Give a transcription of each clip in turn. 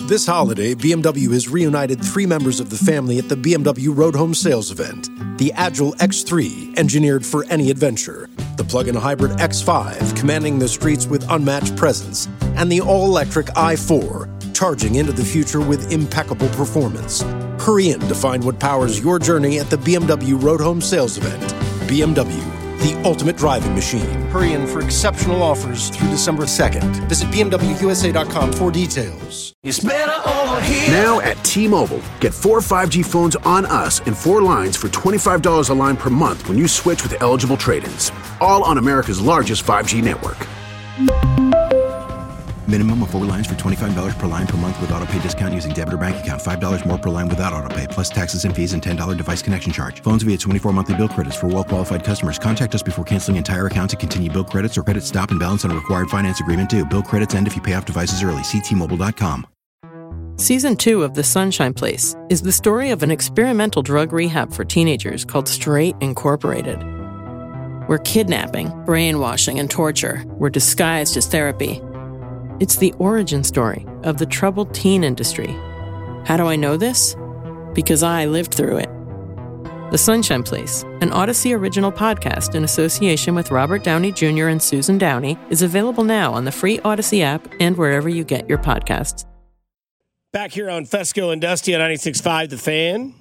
This holiday, BMW has reunited 3 members of the family at the BMW Road Home Sales event. The Agile X3, engineered for any adventure. The plug-in hybrid X5, commanding the streets with unmatched presence. And the all-electric i4, charging into the future with impeccable performance. Hurry in to find what powers your journey at the BMW Road Home Sales event. BMW, the ultimate driving machine. Hurry in for exceptional offers through December 2nd. Visit BMWUSA.com for details. It's better over here. Now at T-Mobile, get 4 5G phones on us and 4 lines for $25 a line per month when you switch with eligible trade-ins. All on America's largest 5G network. Minimum of 4 lines for $25 per line per month with autopay discount using debit or bank account. $5 more per line without autopay, plus taxes and fees and $10 device connection charge. Phones via 24 monthly bill credits for well-qualified customers. Contact us before canceling entire account to continue bill credits or credit stop and balance on required finance agreement due. Bill credits end if you pay off devices early. See T-Mobile.com. Season 2 of The Sunshine Place is the story of an experimental drug rehab for teenagers called Straight Incorporated, where kidnapping, brainwashing, and torture were disguised as therapy. It's the origin story of the troubled teen industry. How do I know this? Because I lived through it. The Sunshine Place, an Odyssey original podcast in association with Robert Downey Jr. and Susan Downey, is available now on the free Odyssey app and wherever you get your podcasts. Back here on Fesco and Dusty on 96.5 The Fan.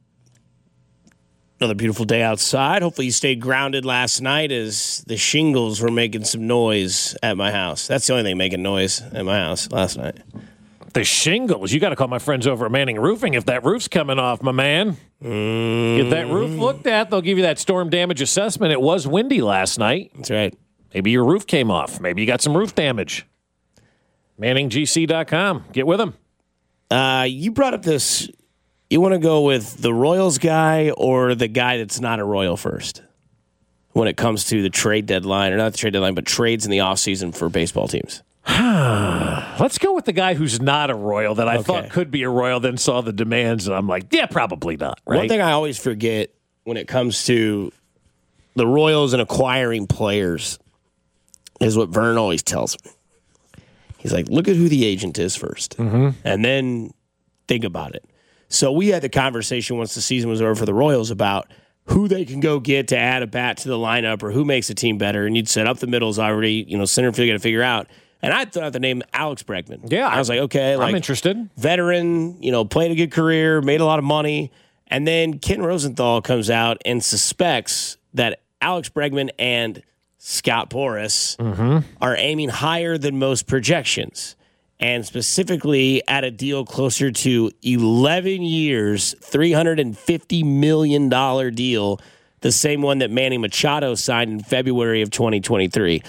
Another beautiful day outside. Hopefully you stayed grounded last night as the shingles were making some noise at my house. That's the only thing making noise at my house last night. The shingles? You got to call my friends over at Manning Roofing if that roof's coming off, my man. Get that roof looked at. They'll give you that storm damage assessment. It was windy last night. That's right. Maybe your roof came off. Maybe you got some roof damage. ManningGC.com. Get with them. You brought up this... You want to go with the Royals guy or the guy that's not a Royal first when it comes to the trade deadline, or not the trade deadline, but trades in the offseason for baseball teams? Let's go with the guy who's not a Royal that I thought could be a Royal, then saw the demands, and I'm like, yeah, probably not. Right? One thing I always forget when it comes to the Royals and acquiring players is what Vern always tells me. He's like, look at who the agent is first, and then think about it. So we had the conversation once the season was over for the Royals about who they can go get to add a bat to the lineup or who makes the team better. And you'd said up the middle's already, center field got to figure out. And I thought the name Alex Bregman. Yeah. I was like, okay. I'm interested. Veteran, played a good career, made a lot of money. And then Ken Rosenthal comes out and suspects that Alex Bregman and Scott Boras are aiming higher than most projections. And specifically at a deal closer to 11 years, $350 million deal, the same one that Manny Machado signed in February of 2023.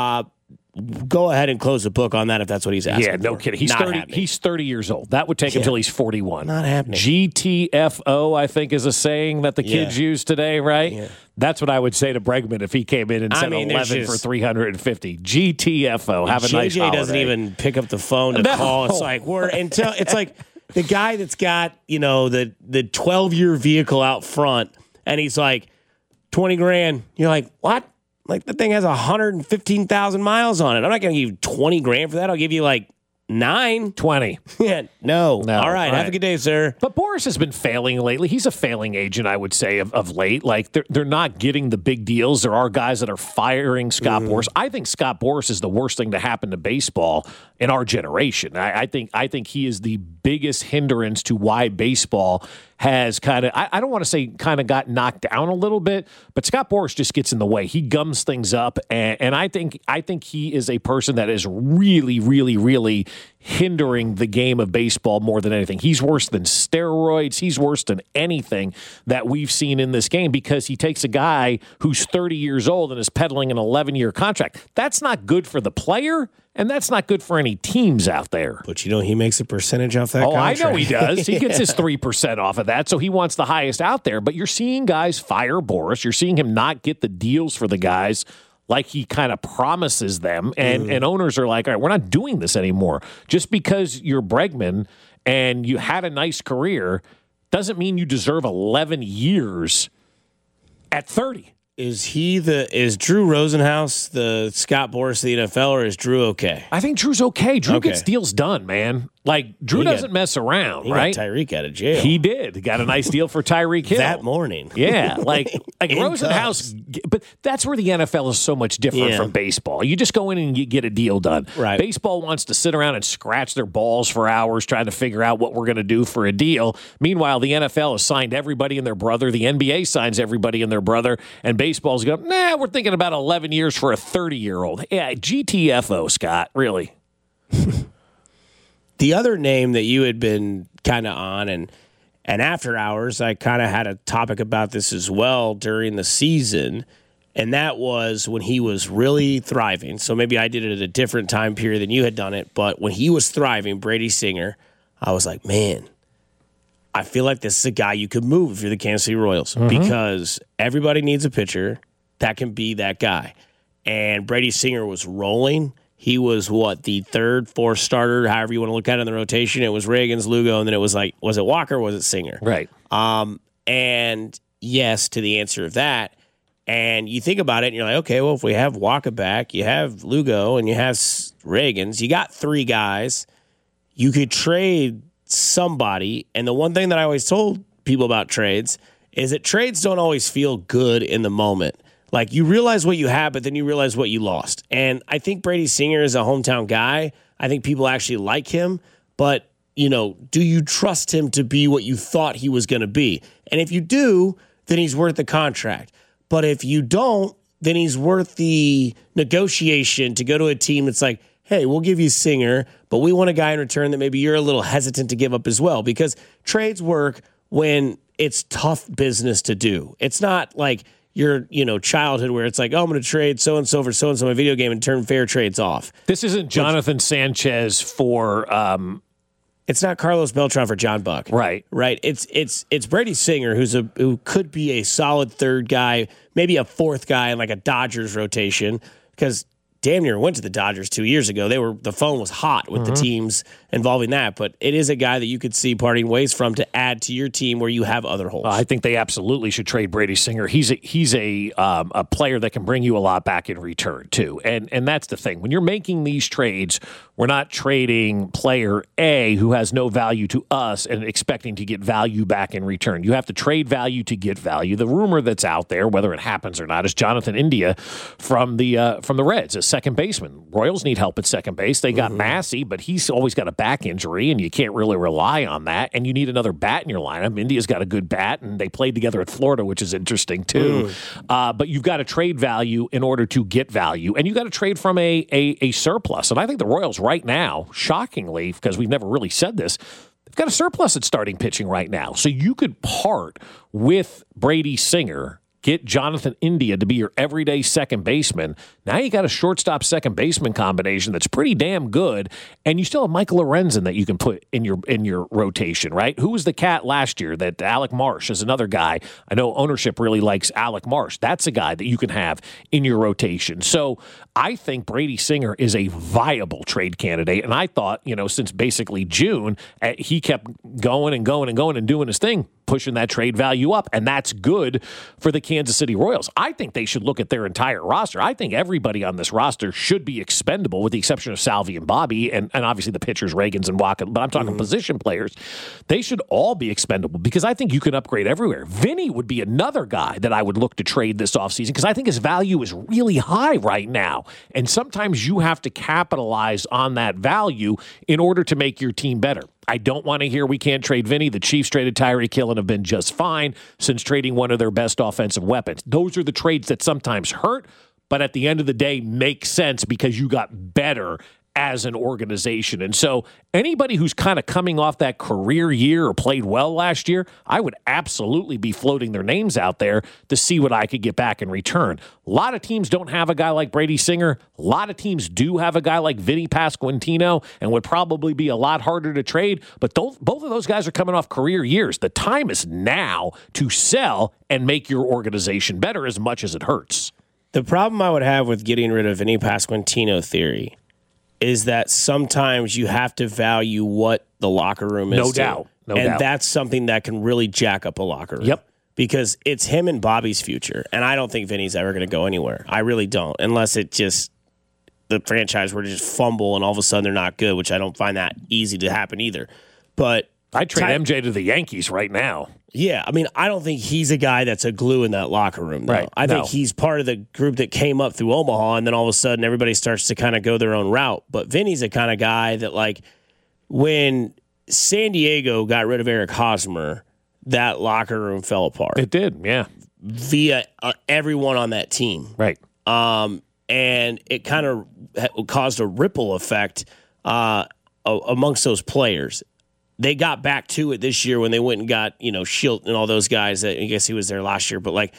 Go ahead and close the book on that if that's what he's asking. Yeah, no kidding. He's 30 years old. That would take until he's 41. Not happening. GTFO, I think, is a saying that the kids use today, right? Yeah. That's what I would say to Bregman if he came in and said 11 for 350. GTFO. Have a nice holiday. JJ doesn't even pick up the phone to call. It's like it's like the guy that's got, the 12-year vehicle out front, and he's like, 20 grand. You're like, what? Like, the thing has 115,000 miles on it. I'm not going to give you 20 grand for that. I'll give you 20. Yeah, no. All right. Have a good day, sir. But Boras has been failing lately. He's a failing agent, I would say, of late. Like, they're not getting the big deals. There are guys that are firing Scott Boras. I think Scott Boras is the worst thing to happen to baseball in our generation. I think he is the biggest hindrance to why baseball has kind of, I don't want to say kind of got knocked down a little bit, but Scott Boras just gets in the way. He gums things up, and I think he is a person that is really, really, really hindering the game of baseball more than anything. He's worse than steroids. He's worse than anything that we've seen in this game because he takes a guy who's 30 years old and is peddling an 11-year contract. That's not good for the player. And that's not good for any teams out there. But he makes a percentage off that contract. I know he does. He gets his 3% off of that, so he wants the highest out there. But you're seeing guys fire Boras. You're seeing him not get the deals for the guys like he kind of promises them. And owners are like, all right, we're not doing this anymore. Just because you're Bregman and you had a nice career doesn't mean you deserve 11 years at 30. Is Drew Rosenhaus the Scott Boras of the NFL, or is Drew okay? I think Drew's okay. Drew gets deals done, man. Like, Drew doesn't mess around, he right? Got Tyreek out of jail. He did. He got a nice deal for Tyreek Hill. That morning. Yeah, like Rosenhaus. But that's where the NFL is so much different from baseball. You just go in and you get a deal done. Right. Baseball wants to sit around and scratch their balls for hours trying to figure out what we're going to do for a deal. Meanwhile, the NFL has signed everybody and their brother. The NBA signs everybody and their brother. And baseball's going, we're thinking about 11 years for a 30-year-old. Yeah, GTFO, Scott, really. The other name that you had been kind of on, and after hours, I kind of had a topic about this as well during the season, and that was when he was really thriving. So maybe I did it at a different time period than you had done it, but when he was thriving, Brady Singer, I was like, man, I feel like this is a guy you could move if you're the Kansas City Royals because everybody needs a pitcher that can be that guy. And Brady Singer was rolling. He was, the third, fourth starter, however you want to look at it in the rotation. It was Riggins, Lugo, and then it was was it Walker or was it Singer? Right. And yes to the answer of that. And you think about it, and you're like, okay, well, if we have Walker back, you have Lugo, and you have Riggins, you got three guys. You could trade somebody. And the one thing that I always told people about trades is that trades don't always feel good in the moment. Like, you realize what you have, but then you realize what you lost. And I think Brady Singer is a hometown guy. I think people actually like him. But, do you trust him to be what you thought he was going to be? And if you do, then he's worth the contract. But if you don't, then he's worth the negotiation to go to a team that's like, hey, we'll give you Singer, but we want a guy in return that maybe you're a little hesitant to give up as well. Because trades work when it's tough business to do. It's not like your childhood where it's like, oh, I'm going to trade so-and-so for so-and-so in a video game and turn fair trades off. This isn't Jonathan Sanchez for it's not Carlos Beltran for John Buck. Right. It's Brady Singer who could be a solid third guy, maybe a fourth guy in like a Dodgers rotation, because damn near went to the Dodgers 2 years ago. The phone was hot with the teams involving that, but it is a guy that you could see parting ways from to add to your team where you have other holes. I think they absolutely should trade Brady Singer. He's a player that can bring you a lot back in return too, and that's the thing. When you're making these trades, we're not trading player A who has no value to us and expecting to get value back in return. You have to trade value to get value. The rumor that's out there, whether it happens or not, is Jonathan India from the Reds, a second baseman. Royals need help at second base. They got Massey, but he's always got a back injury, and you can't really rely on that. And you need another bat in your lineup. India's got a good bat, and they played together at Florida, which is interesting too. But you've got to trade value in order to get value, and you got to trade from a surplus. And I think the Royals right now, shockingly, because we've never really said this, they've got a surplus at starting pitching right now. So you could part with Brady Singer, get Jonathan India to be your everyday second baseman. Now you got a shortstop second baseman combination that's pretty damn good, and you still have Michael Lorenzen that you can put in your rotation, right? Who was the cat last year? That Alec Marsh is another guy. I know ownership really likes Alec Marsh. That's a guy that you can have in your rotation. So I think Brady Singer is a viable trade candidate, and I thought, since basically June, he kept going and going and going and doing his thing, pushing that trade value up, and that's good for the Kansas City Royals. I think they should look at their entire roster. I think everybody on this roster should be expendable, with the exception of Salvi and Bobby, and obviously the pitchers, Riggins and Walker, but I'm talking position players. They should all be expendable, because I think you can upgrade everywhere. Vinny would be another guy that I would look to trade this offseason, because I think his value is really high right now, and sometimes you have to capitalize on that value in order to make your team better. I don't want to hear we can't trade Vinny. The Chiefs traded Tyreek Hill and have been just fine since trading one of their best offensive weapons. Those are the trades that sometimes hurt, but at the end of the day make sense because you got better as an organization. And so anybody who's kind of coming off that career year or played well last year, I would absolutely be floating their names out there to see what I could get back in return. A lot of teams don't have a guy like Brady Singer. A lot of teams do have a guy like Vinny Pasquantino and would probably be a lot harder to trade. But both of those guys are coming off career years. The time is now to sell and make your organization better, as much as it hurts. The problem I would have with getting rid of Vinny Pasquantino theory is that sometimes you have to value what the locker room is. No doubt. And that's something that can really jack up a locker room. Yep. Because it's him and Bobby's future. And I don't think Vinny's ever going to go anywhere. I really don't. Unless it just the franchise were to just fumble and all of a sudden they're not good, which I don't find that easy to happen either. But I'd trade MJ to the Yankees right now. Yeah, I mean, I don't think he's a guy that's a glue in that locker room, though. Right. I think he's part of the group that came up through Omaha, and then all of a sudden everybody starts to kind of go their own route. But Vinny's the kind of guy that, like, when San Diego got rid of Eric Hosmer, that locker room fell apart. It did, yeah. Via everyone on that team. Right. And it kind of caused a ripple effect amongst those players. They got back to it this year when they went and got, Schilt and all those guys. I guess he was there last year, but like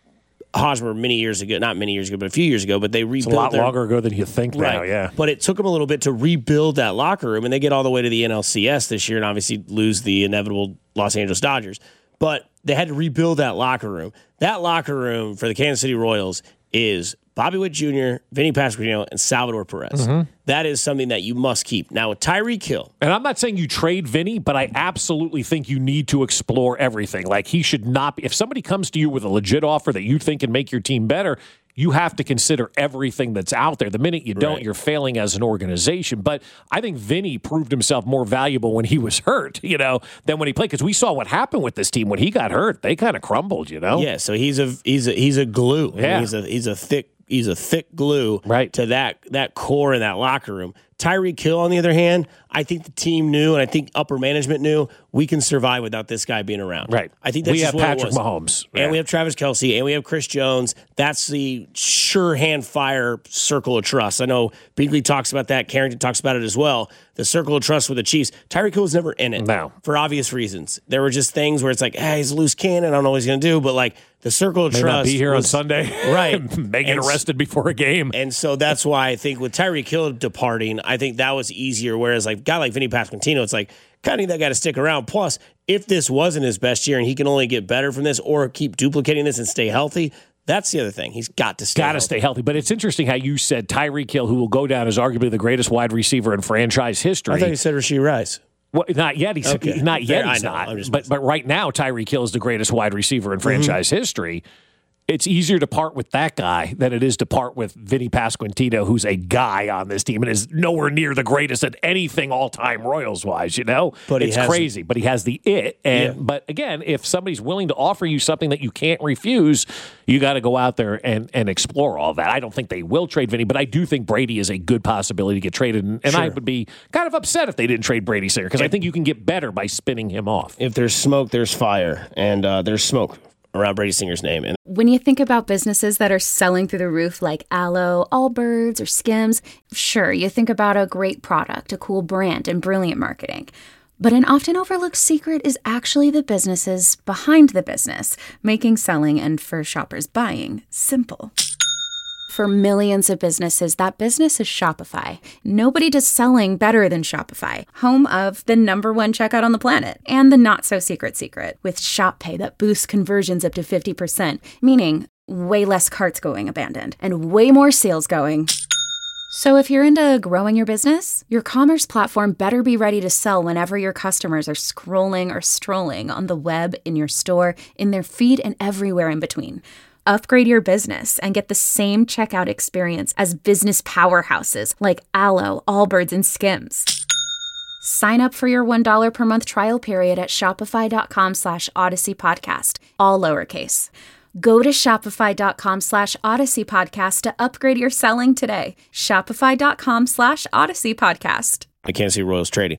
Hosmer not many years ago, but a few years ago, but they rebuilt. It's a lot longer ago than you think now, yeah. But it took them a little bit to rebuild that locker room, and they get all the way to the NLCS this year and obviously lose the inevitable Los Angeles Dodgers. But they had to rebuild that locker room. That locker room for the Kansas City Royals is Bobby Witt Jr., Vinny Pasquantino, and Salvador Perez. Mm-hmm. That is something that you must keep. Now, with Tyreek Hill. And I'm not saying you trade Vinny, but I absolutely think you need to explore everything. Like, he should not be. If somebody comes to you with a legit offer that you think can make your team better, you have to consider everything that's out there. The minute you don't, you're failing as an organization. But I think Vinny proved himself more valuable when he was hurt, than when he played. Because we saw what happened with this team when he got hurt. They kind of crumbled, Yeah, so he's a glue. Yeah. I mean, he's a thick glue to that core in that locker room. Tyreek Hill, on the other hand, I think the team knew, and I think upper management knew, we can survive without this guy being around. Right. I think that's we just have what Patrick it was. Mahomes. And we have Travis Kelce, and we have Chris Jones. That's the sure hand fire circle of trust. I know Beagley talks about that. Carrington talks about it as well. The circle of trust with the Chiefs. Tyreek Hill was never in it. No. For obvious reasons. There were just things where it's like, he's a loose cannon. I don't know what he's going to do. But like the circle of May trust. Not be here on Sunday. Right. May get arrested before a game. And so that's why I think with Tyreek Hill departing, I think that was easier. Whereas like a guy like Vinny Pasquantino, it's like, kind of need that guy to stick around. Plus, if this wasn't his best year and he can only get better from this or keep duplicating this and stay healthy, that's the other thing. He's got to stay healthy. But it's interesting how you said Tyreek Hill, who will go down as arguably the greatest wide receiver in franchise history. I thought you said Rashee Rice. Well, not yet. He's not yet. He's not. But right now, Tyreek Hill is the greatest wide receiver in franchise history. It's easier to part with that guy than it is to part with Vinny Pasquantino, who's a guy on this team and is nowhere near the greatest at anything all-time Royals-wise, But it's crazy, but he has the it. But again, if somebody's willing to offer you something that you can't refuse, you got to go out there and explore all that. I don't think they will trade Vinny, but I do think Brady is a good possibility to get traded. And I would be kind of upset if they didn't trade Brady Singer because I think you can get better by spinning him off. If there's smoke, there's fire. And there's smoke around Brady Singer's name. And when you think about businesses that are selling through the roof like Aloe, Allbirds, or Skims, sure, you think about a great product, a cool brand, and brilliant marketing. But an often overlooked secret is actually the businesses behind the business, making selling and for shoppers buying simple. For millions of businesses, that business is Shopify. Nobody does selling better than Shopify, home of the #1 checkout on the planet and the not-so-secret secret with Shop Pay that boosts conversions up to 50%, meaning way less carts going abandoned and way more sales going. So if you're into growing your business, your commerce platform better be ready to sell whenever your customers are scrolling or strolling on the web, in your store, in their feed, and everywhere in between. Upgrade your business and get the same checkout experience as business powerhouses like Aloe, Allbirds, and Skims. Sign up for your $1 per month trial period at shopify.com/Odyssey Podcast, all lowercase. Go to shopify.com/Odyssey Podcast to upgrade your selling today. Shopify.com/Odyssey Podcast. I can't see Royals trading.